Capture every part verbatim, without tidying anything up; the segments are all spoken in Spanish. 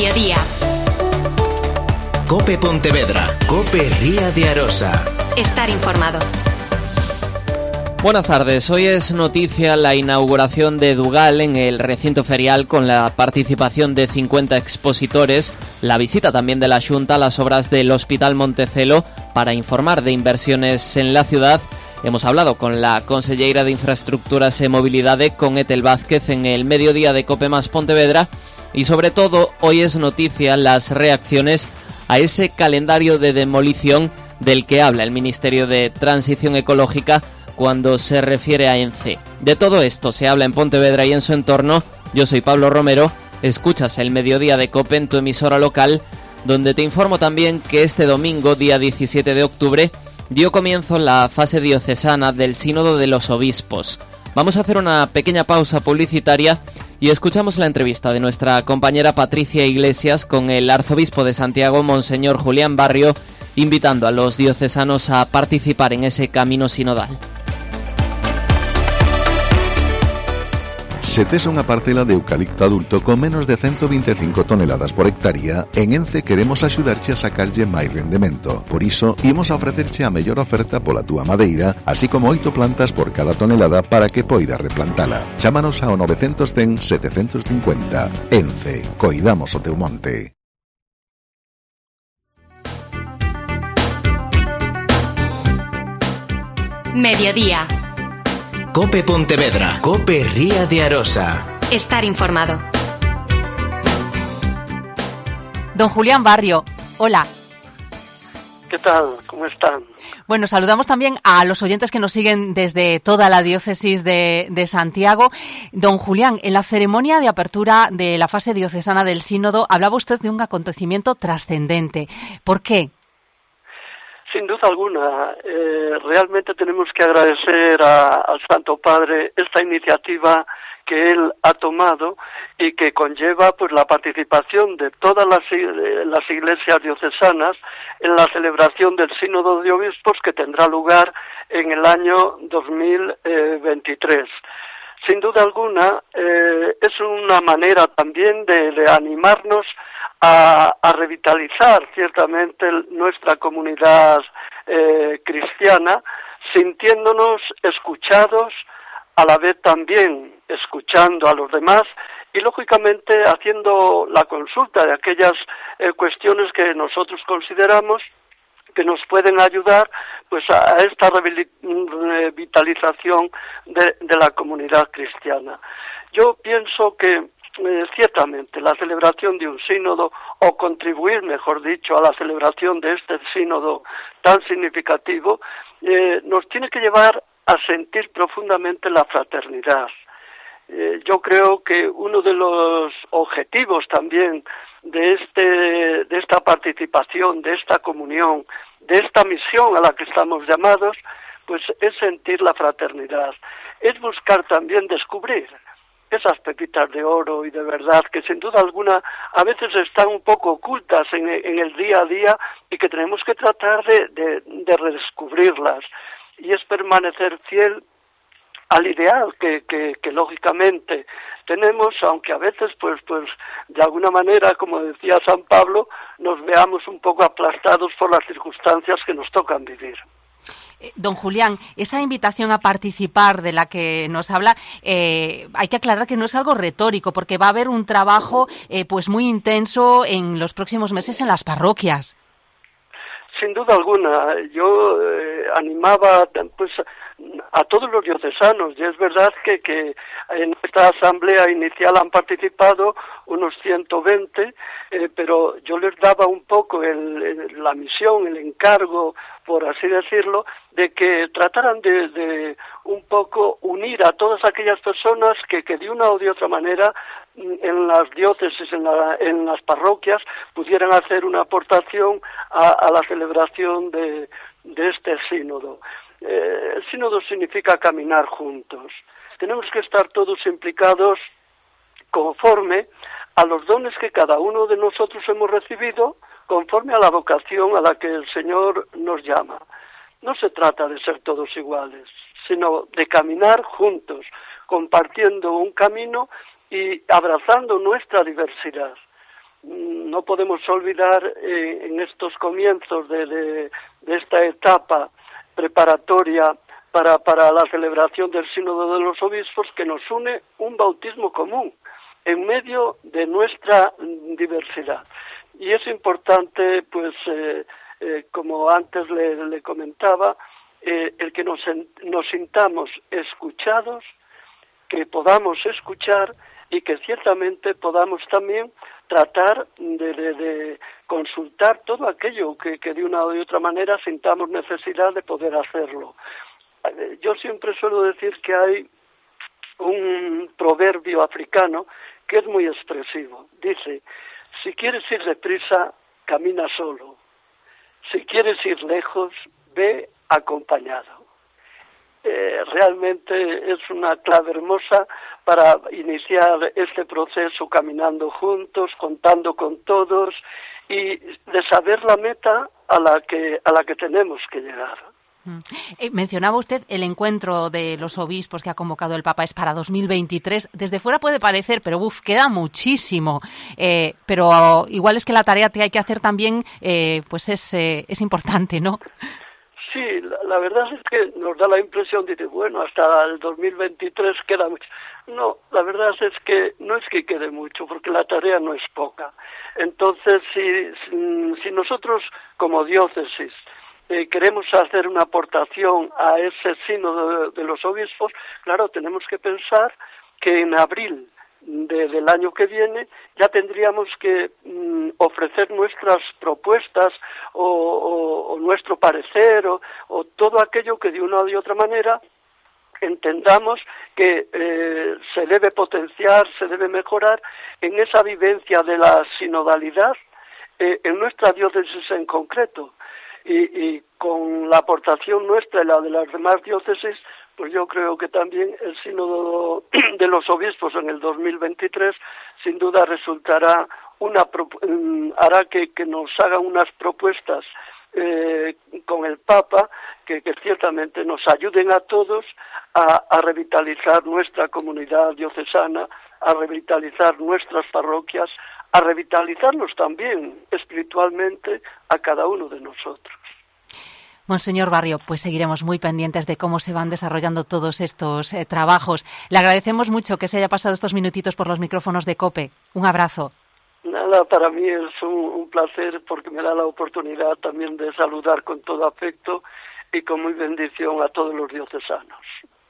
Mediodía. Cope Pontevedra, Cope Ría de Arosa. Estar informado. Buenas tardes. Hoy es noticia la inauguración de Dugal en el recinto ferial con la participación de cincuenta expositores, la visita también de la Xunta a las obras del Hospital Montecelo para informar de inversiones en la ciudad. Hemos hablado con la conselleira de Infraestructuras e Mobilidade, con Etel Vázquez, en el mediodía de Cope Más Pontevedra, y sobre todo hoy es noticia las reacciones a ese calendario de demolición del que habla el Ministerio de Transición Ecológica cuando se refiere a ENCE. De todo esto se habla en Pontevedra y en su entorno. Yo soy Pablo Romero, escuchas el mediodía de Cope en tu emisora local, donde te informo también que este domingo, día diecisiete de octubre, dio comienzo la fase diocesana del Sínodo de los Obispos. Vamos a hacer una pequeña pausa publicitaria y escuchamos la entrevista de nuestra compañera Patricia Iglesias con el arzobispo de Santiago, Monseñor Julián Barrio, invitando a los diocesanos a participar en ese camino sinodal. Se tes unha parcela de eucalipto adulto con menos de ciento veinticinco toneladas por hectárea, en ENCE queremos axudarche a sacarlle máis rendemento. Por iso, imos a ofrecerche a mellor oferta pola túa madeira, así como oito plantas por cada tonelada para que poidas replantala. Chámanos ao nove cero cero, sete cinco cero. ENCE, coidamos o teu monte. Mediodía. Cope Pontevedra, Cope Ría de Arosa. Estar informado. Don Julián Barrio, hola. ¿Qué tal? ¿Cómo están? Bueno, saludamos también a los oyentes que nos siguen desde toda la diócesis de, de Santiago. Don Julián, en la ceremonia de apertura de la fase diocesana del Sínodo hablaba usted de un acontecimiento trascendente. ¿Por qué? Sin duda alguna, eh, realmente tenemos que agradecer a, al Santo Padre esta iniciativa que él ha tomado y que conlleva pues la participación de todas las, las iglesias diocesanas en la celebración del Sínodo de Obispos que tendrá lugar en el año dos mil veintitrés. Sin duda alguna, eh, es una manera también de, de animarnos a, a revitalizar ciertamente nuestra comunidad eh, cristiana, sintiéndonos escuchados, a la vez también escuchando a los demás y lógicamente haciendo la consulta de aquellas eh, cuestiones que nosotros consideramos que nos pueden ayudar pues a esta revitalización de, de la comunidad cristiana. Yo pienso que eh, ciertamente la celebración de un sínodo, o contribuir, mejor dicho, a la celebración de este sínodo tan significativo, eh, nos tiene que llevar a sentir profundamente la fraternidad. Eh, yo creo que uno de los objetivos también de este de esta participación, de esta comunión, de esta misión a la que estamos llamados, pues es sentir la fraternidad, es buscar también descubrir esas pepitas de oro y de verdad que sin duda alguna a veces están un poco ocultas en, en el día a día y que tenemos que tratar de, de, de redescubrirlas, y es permanecer fiel al ideal que, que, que lógicamente tenemos, aunque a veces pues pues de alguna manera, como decía San Pablo, nos veamos un poco aplastados por las circunstancias que nos tocan vivir. Don Julián, esa invitación a participar de la que nos habla, eh, hay que aclarar que no es algo retórico, porque va a haber un trabajo eh, pues muy intenso en los próximos meses en las parroquias. Sin duda alguna, yo eh, animaba pues a todos los diocesanos, y es verdad que, que en esta asamblea inicial han participado unos ciento veinte, eh, pero yo les daba un poco el, el, la misión, el encargo, por así decirlo, de que trataran de, de un poco unir a todas aquellas personas que, que de una o de otra manera en las diócesis, en, la, en las parroquias, pudieran hacer una aportación a, a la celebración de, de este sínodo. Eh, el sínodo significa caminar juntos. Tenemos que estar todos implicados conforme a los dones que cada uno de nosotros hemos recibido, conforme a la vocación a la que el Señor nos llama. No se trata de ser todos iguales, sino de caminar juntos, compartiendo un camino y abrazando nuestra diversidad. no podemos olvidar eh, en estos comienzos de, de, de esta etapa preparatoria para, para la celebración del Sínodo de los Obispos, que nos une un bautismo común en medio de nuestra diversidad. Y es importante, pues, eh, eh, como antes le, le comentaba, eh, el que nos, nos sintamos escuchados, que podamos escuchar y que ciertamente podamos también tratar de, de, de consultar todo aquello que, que de una u otra manera sintamos necesidad de poder hacerlo. Yo siempre suelo decir que hay un proverbio africano que es muy expresivo. Dice, si quieres ir deprisa, camina solo. Si quieres ir lejos, ve acompañado. Eh, realmente es una clave hermosa para iniciar este proceso caminando juntos, contando con todos y de saber la meta a la que a la que tenemos que llegar. Eh, mencionaba usted el encuentro de los obispos que ha convocado el Papa es para dos mil veintitrés. Desde fuera puede parecer, pero uf, queda muchísimo. Eh, pero igual es que la tarea que hay que hacer también, eh, pues es eh, es importante, ¿no? Sí, la, la verdad es que nos da la impresión de que, bueno, hasta el dos mil veintitrés queda mucho. No, la verdad es que no es que quede mucho, porque la tarea no es poca. Entonces, si, si, si nosotros como diócesis eh, queremos hacer una aportación a ese sínodo de, de los obispos, claro, tenemos que pensar que en abril De, del año que viene ya tendríamos que mm, ofrecer nuestras propuestas o, o, o nuestro parecer o, o todo aquello que de una u otra manera entendamos que eh, se debe potenciar, se debe mejorar en esa vivencia de la sinodalidad eh, en nuestra diócesis en concreto y, y con la aportación nuestra y la de las demás diócesis, pues yo creo que también el sínodo de los obispos en el dos mil veintitrés sin duda resultará una hará que, que nos hagan unas propuestas eh, con el Papa que, que ciertamente nos ayuden a todos a, a revitalizar nuestra comunidad diocesana, a revitalizar nuestras parroquias, a revitalizarnos también espiritualmente a cada uno de nosotros. Monseñor Barrio, pues seguiremos muy pendientes de cómo se van desarrollando todos estos eh, trabajos. Le agradecemos mucho que se haya pasado estos minutitos por los micrófonos de COPE. Un abrazo. Nada, para mí es un, un placer porque me da la oportunidad también de saludar con todo afecto y con muy bendición a todos los diocesanos.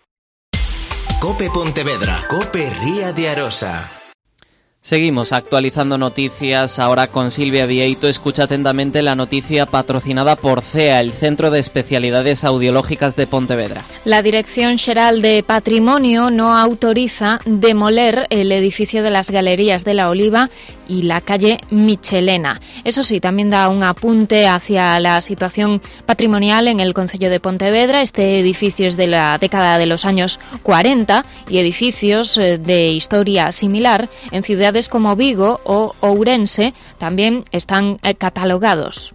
COPE Pontevedra, COPE Ría de Arosa. Seguimos actualizando noticias ahora con Silvia Vieito. Escucha atentamente la noticia patrocinada por C E A, el Centro de Especialidades Audiológicas de Pontevedra. La Dirección Xeral de Patrimonio no autoriza demoler el edificio de las Galerías de la Oliva y la calle Michelena. Eso sí, también da un apunte hacia la situación patrimonial en el concello de Pontevedra. Este edificio es de la década de los años cuarenta y edificios de historia similar en ciudades como Vigo o Ourense también están catalogados.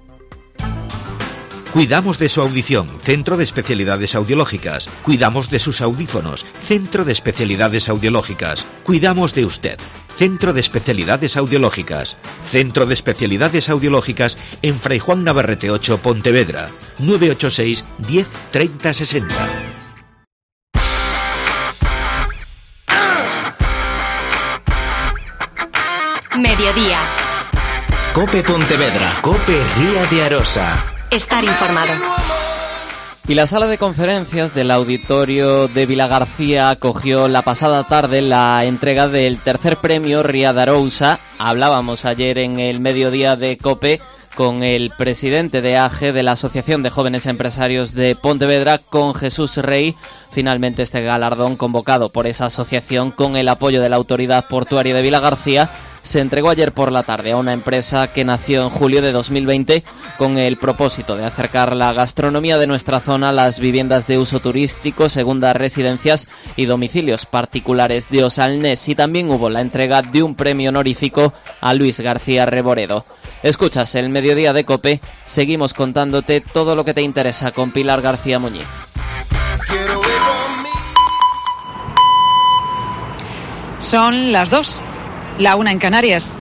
Cuidamos de su audición, Centro de Especialidades Audiológicas. Cuidamos de sus audífonos, Centro de Especialidades Audiológicas. Cuidamos de usted, Centro de Especialidades Audiológicas. Centro de Especialidades Audiológicas en Fray Juan Navarrete ocho, Pontevedra. nueve ocho seis, diez, treinta, sesenta. Mediodía. COPE Pontevedra, COPE Ría de Arosa. Estar informado. Y la sala de conferencias del auditorio de Vilagarcía acogió la pasada tarde la entrega del tercer premio Ría de Arousa. Hablábamos ayer en el mediodía de COPE con el presidente de A G E, de la Asociación de Jóvenes Empresarios de Pontevedra, con Jesús Rey. Finalmente este galardón, convocado por esa asociación con el apoyo de la Autoridad Portuaria de Vilagarcía, se entregó ayer por la tarde a una empresa que nació en julio de dos mil veinte con el propósito de acercar la gastronomía de nuestra zona a las viviendas de uso turístico, segundas residencias y domicilios particulares de Osalnés. Y también hubo la entrega de un premio honorífico a Luis García Reboredo. Escuchas el mediodía de COPE, seguimos contándote todo lo que te interesa con Pilar García Muñiz. Son las dos. La una en Canarias.